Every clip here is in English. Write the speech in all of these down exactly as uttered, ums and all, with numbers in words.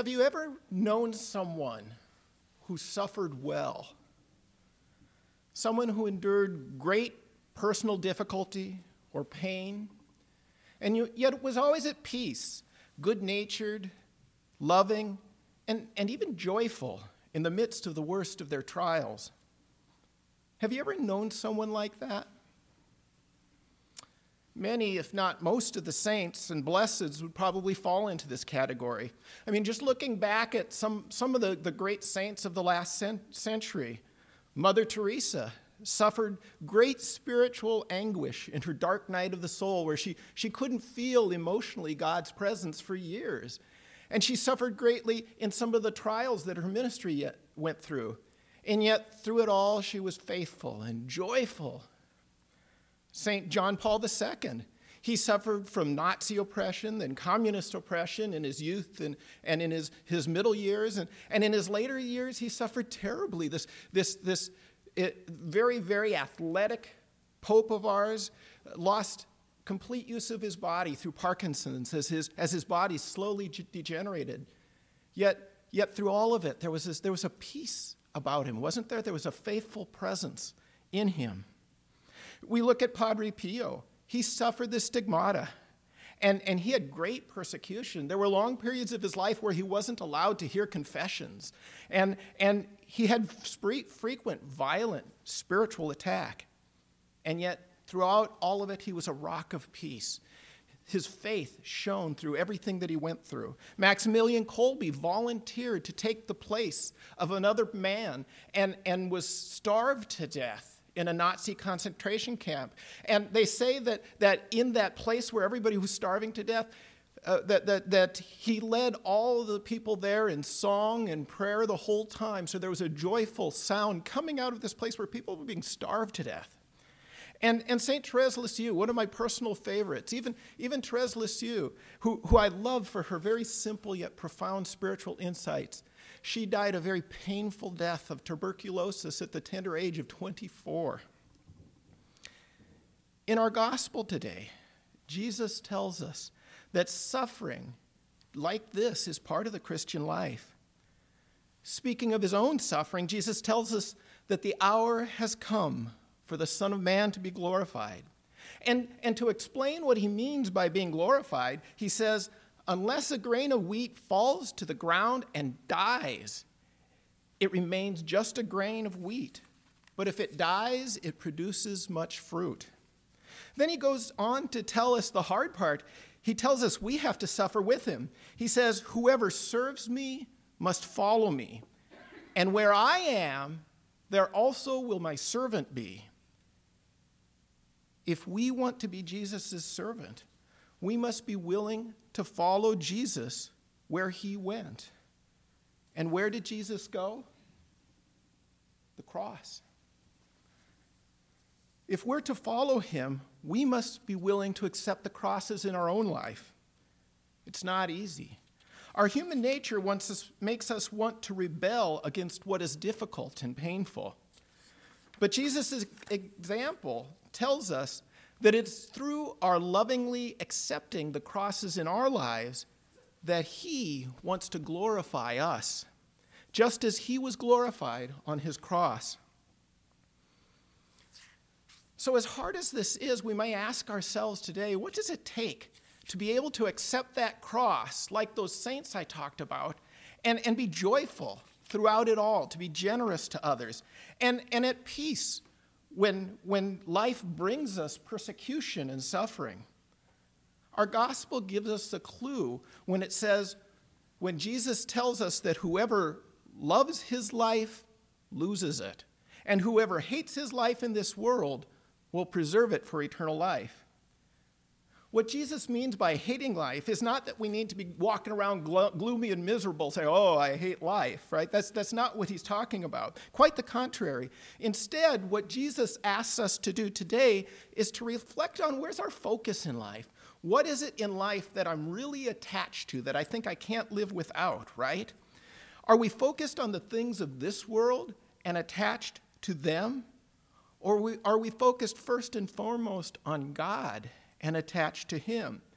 Have you ever known someone who suffered well? Someone who endured great personal difficulty or pain, and you, yet was always at peace, good-natured, loving, and, and even joyful in the midst of the worst of their trials. Have you ever known someone like that? Many, if not most, of the saints and blesseds would probably fall into this category. I mean, just looking back at some, some of the, the great saints of the last cent- century, Mother Teresa suffered great spiritual anguish in her dark night of the soul, where she, she couldn't feel emotionally God's presence for years. And she suffered greatly in some of the trials that her ministry yet went through. And yet, through it all, she was faithful and joyful. Saint John Paul the Second, he suffered from Nazi oppression and communist oppression in his youth and, and in his, his middle years. And, and in his later years, he suffered terribly. This, this, this it, very, very athletic Pope of ours lost complete use of his body through Parkinson's as his, as his body slowly degenerated. Yet, yet through all of it, there was, this, there was a peace about him, wasn't there? There was a faithful presence in him. We look at Padre Pio. He suffered the stigmata, and, and he had great persecution. There were long periods of his life where he wasn't allowed to hear confessions, and, and he had spree- frequent, violent spiritual attack. And yet, throughout all of it, he was a rock of peace. His faith shone through everything that he went through. Maximilian Kolbe volunteered to take the place of another man and, and was starved to death in a Nazi concentration camp. And they say that, that in that place where everybody was starving to death, uh, that, that, that he led all the people there in song and prayer the whole time. So there was a joyful sound coming out of this place where people were being starved to death. And, and Saint Therese Lisieux, one of my personal favorites, even, even Therese Lisieux, who, who I love for her very simple yet profound spiritual insights, she died a very painful death of tuberculosis at the tender age of twenty-four. In our gospel today, Jesus tells us that suffering like this is part of the Christian life. Speaking of his own suffering, Jesus tells us that the hour has come for the Son of Man to be glorified. And, and to explain what he means by being glorified, he says, unless a grain of wheat falls to the ground and dies, it remains just a grain of wheat. But if it dies, it produces much fruit. Then he goes on to tell us the hard part. He tells us we have to suffer with him. He says, whoever serves me must follow me. And where I am, there also will my servant be. If we want to be Jesus' servant, we must be willing to follow Jesus where he went. And where did Jesus go? The cross. If we're to follow him, we must be willing to accept the crosses in our own life. It's not easy. Our human nature wants us, makes us want to rebel against what is difficult and painful. But Jesus' example tells us that it's through our lovingly accepting the crosses in our lives that he wants to glorify us, just as he was glorified on his cross. So as hard as this is, we may ask ourselves today, what does it take to be able to accept that cross, like those saints I talked about, and, and be joyful throughout it all, to be generous to others, and, and at peace when, when life brings us persecution and suffering? Our gospel gives us a clue when it says, when Jesus tells us that whoever loves his life loses it, and whoever hates his life in this world will preserve it for eternal life. What Jesus means by hating life is not that we need to be walking around glo- gloomy and miserable, saying, oh, I hate life, right? That's, that's not what he's talking about. Quite the contrary. Instead, what Jesus asks us to do today is to reflect on where's our focus in life. What is it in life that I'm really attached to, that I think I can't live without, right? Are we focused on the things of this world and attached to them? Or are we, are we focused first and foremost on God and attached to him?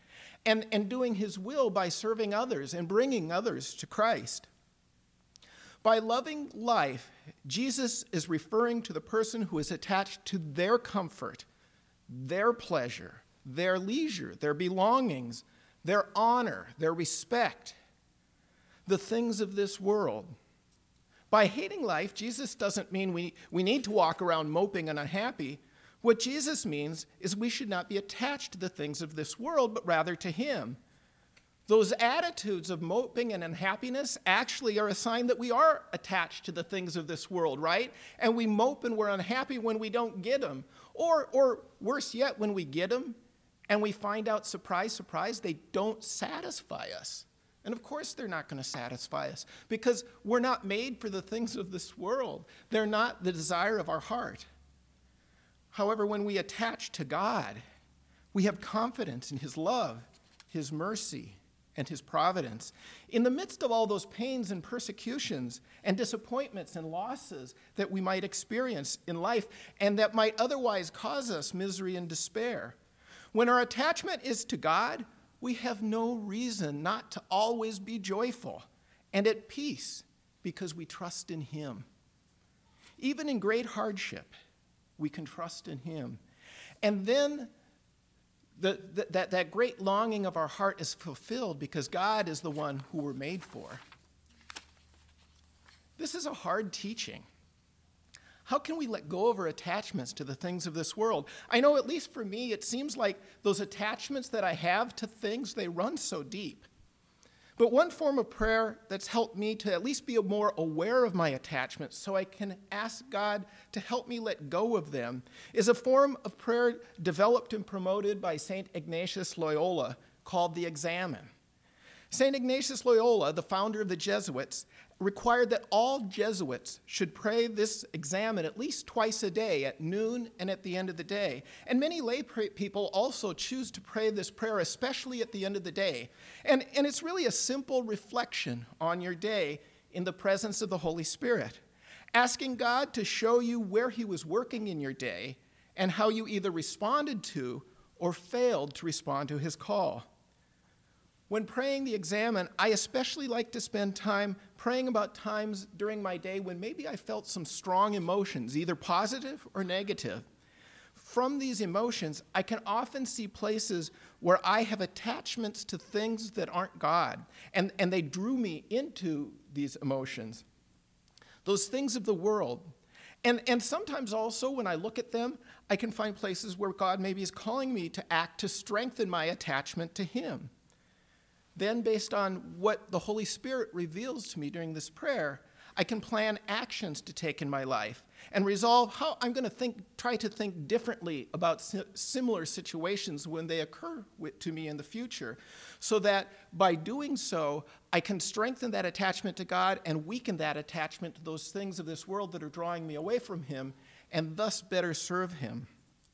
and, and doing his will by serving others and bringing others to Christ. By loving life, Jesus is referring to the person who is attached to their comfort, their pleasure, their leisure, their belongings, their honor, their respect, the things of this world. By hating life, Jesus doesn't mean we, we need to walk around moping and unhappy. What Jesus means is we should not be attached to the things of this world, but rather to him. Those attitudes of moping and unhappiness actually are a sign that we are attached to the things of this world, right? And we mope and we're unhappy when we don't get them. Or, or worse yet, when we get them and we find out, surprise, surprise, they don't satisfy us. And of course they're not going to satisfy us because we're not made for the things of this world. They're not the desire of our heart. However, when we attach to God, we have confidence in his love, his mercy, and his providence. In the midst of all those pains and persecutions and disappointments and losses that we might experience in life and that might otherwise cause us misery and despair, when our attachment is to God, we have no reason not to always be joyful and at peace because we trust in him. Even in great hardship, we can trust in him. And then The, the, that, that great longing of our heart is fulfilled because God is the one who we're made for. This is a hard teaching. How can we let go of our attachments to the things of this world? I know, at least for me, it seems like those attachments that I have to things, they run so deep. But one form of prayer that's helped me to at least be more aware of my attachments so I can ask God to help me let go of them is a form of prayer developed and promoted by Saint Ignatius Loyola called the Examen. Saint Ignatius Loyola, the founder of the Jesuits, required that all Jesuits should pray this Examen at least twice a day, at noon and at the end of the day. And many lay people also choose to pray this prayer, especially at the end of the day. And, and it's really a simple reflection on your day in the presence of the Holy Spirit, asking God to show you where he was working in your day and how you either responded to or failed to respond to his call. When praying the Examen, I especially like to spend time praying about times during my day when maybe I felt some strong emotions, either positive or negative. From these emotions, I can often see places where I have attachments to things that aren't God, and, and they drew me into these emotions, those things of the world. And, and sometimes also when I look at them, I can find places where God maybe is calling me to act to strengthen my attachment to him. Then, based on what the Holy Spirit reveals to me during this prayer, I can plan actions to take in my life and resolve how I'm going to think, try to think differently about si- similar situations when they occur with, to me in the future, so that by doing so, I can strengthen that attachment to God and weaken that attachment to those things of this world that are drawing me away from him, and thus better serve him.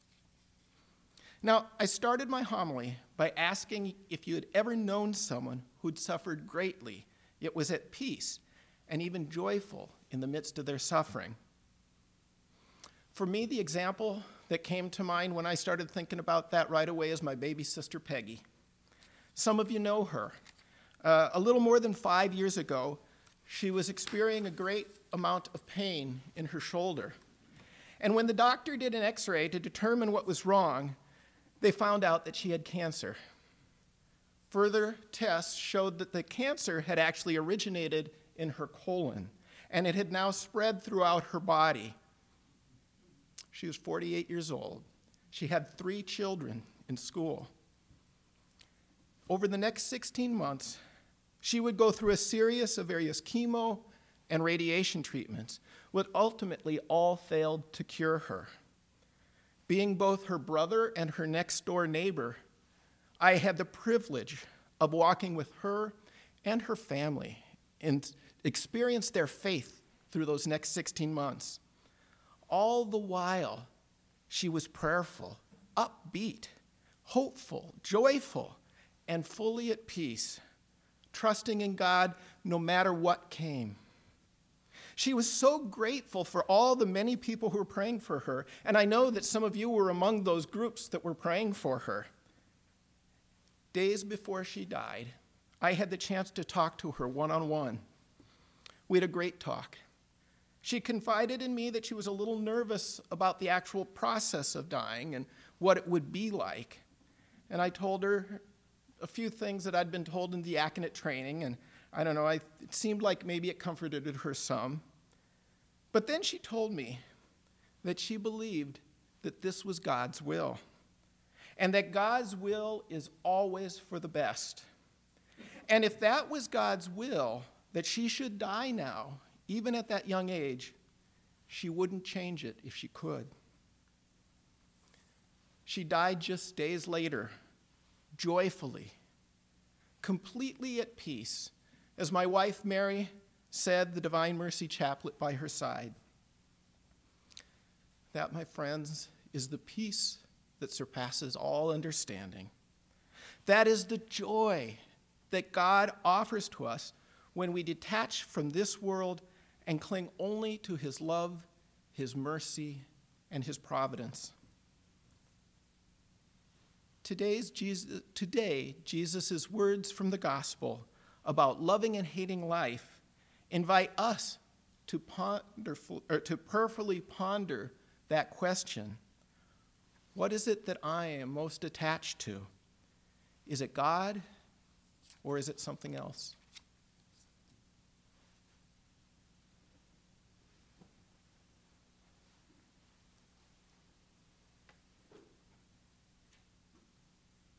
Now, I started my homily by asking if you had ever known someone who'd suffered greatly, yet was at peace and even joyful in the midst of their suffering. For me, the example that came to mind when I started thinking about that right away is my baby sister, Peggy. Some of you know her. Uh, a little more than five years ago, she was experiencing a great amount of pain in her shoulder. And when the doctor did an x-ray to determine what was wrong, they found out that she had cancer. Further tests showed that the cancer had actually originated in her colon, and it had now spread throughout her body. She was forty-eight years old. She had three children in school. Over the next sixteen months, she would go through a series of various chemo and radiation treatments, which ultimately all failed to cure her. Being both her brother and her next-door neighbor, I had the privilege of walking with her and her family and experience their faith through those next sixteen months. All the while, she was prayerful, upbeat, hopeful, joyful, and fully at peace, trusting in God no matter what came. She was so grateful for all the many people who were praying for her, and I know that some of you were among those groups that were praying for her. Days before she died, I had the chance to talk to her one-on-one. We had a great talk. She confided in me that she was a little nervous about the actual process of dying and what it would be like. And I told her a few things that I'd been told in diaconate training, and I don't know, I, it seemed like maybe it comforted her some. But then she told me that she believed that this was God's will, and that God's will is always for the best. And if that was God's will, that she should die now, even at that young age, she wouldn't change it if she could. She died just days later, joyfully, completely at peace, as my wife Mary said the Divine Mercy Chaplet by her side. That, my friends, is the peace that surpasses all understanding. That is the joy that God offers to us when we detach from this world and cling only to his love, his mercy, and his providence. Today's Jesus, today, Jesus' words from the gospel about loving and hating life invite us to ponder, or to prayerfully ponder that question. What is it that I am most attached to? Is it God, or is it something else?